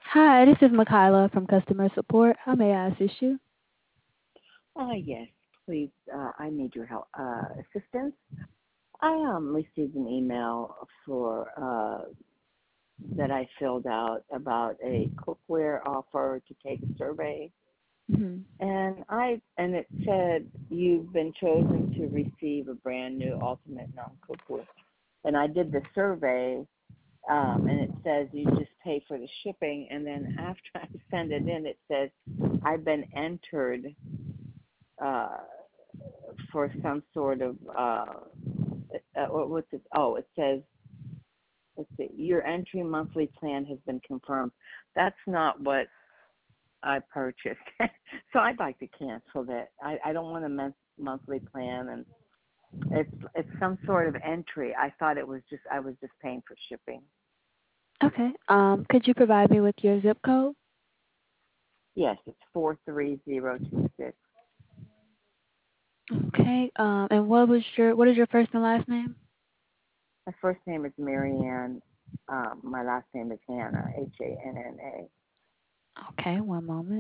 Hi, this is Makayla from customer support. How may I assist you? Yes, please. I need your help, assistance. I received an email for that I filled out about a cookware offer to take a survey, Hmm. and it said you've been chosen to receive a brand new ultimate non-cookware. And I did the survey, and it says you just pay for the shipping, and then after I send it in, it says I've been entered uh, for some sort of what's it? Oh, it says, let's see, your entry monthly plan has been confirmed. That's not what I purchased. So I'd like to cancel that. I don't want a monthly plan, and it's some sort of entry. I thought it was just I was just paying for shipping. Okay. Could you provide me with your zip code? Yes, it's 43026. Okay. And what is your first and last name? My first name is Marianne. My last name is Hannah, Hanna. Okay, one moment.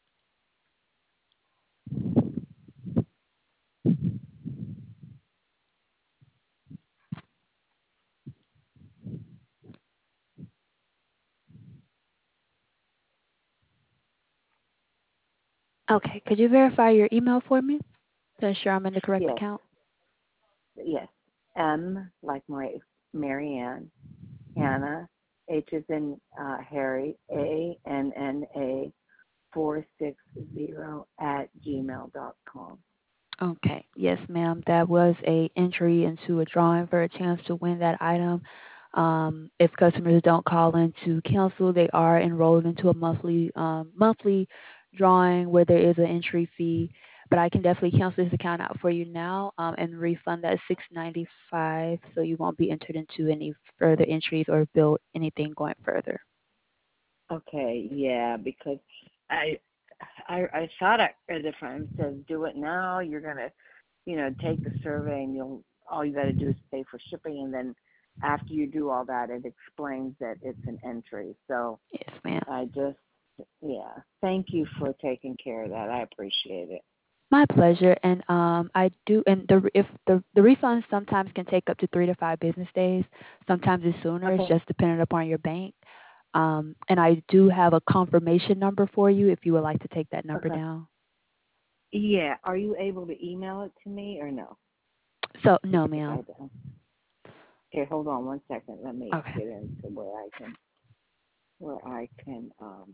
Okay. Could you verify your email for me to ensure I'm in the correct Yes, account? yes. M like my Marianne, Hannah, H is in Harry, ANNA 460 at gmail.com. Okay. Yes, ma'am. That was a entry into a drawing for a chance to win that item. If customers don't call in to cancel, they are enrolled into a monthly drawing where there is an entry fee. But I can definitely cancel this account out for you now and refund that $6.95, so you won't be entered into any further entries or bill anything going further. Okay, yeah, because I I thought I read it from says do it now. You're gonna, take the survey and you'll all you got to do is pay for shipping, and then after you do all that, it explains that it's an entry. So Yes, ma'am. I just, yeah, thank you for taking care of that. I appreciate it. My pleasure. And I do. And the refunds sometimes can take up to 3 to 5 business days. Sometimes it's sooner. It's Okay, just dependent upon your bank. And I do have a confirmation number for you if you would like to take that number okay. down. Yeah, are you able to email it to me or no? So no, Because I ma'am. don't. Okay, hold on one second. Let me Okay. get into where I can.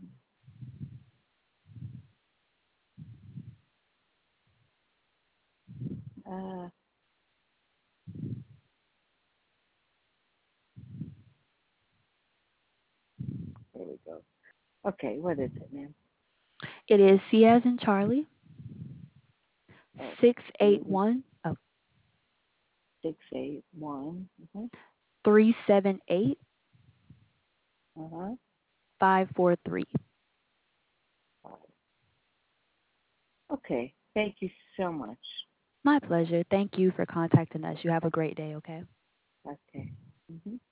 Uh, there we go. Okay, what is it, ma'am? It is C as in Charlie, Oh, six eight C one 681. 378 Uh-huh. 543. Okay, thank you so much. My pleasure. Thank you for contacting us. You have a great day, okay? Okay.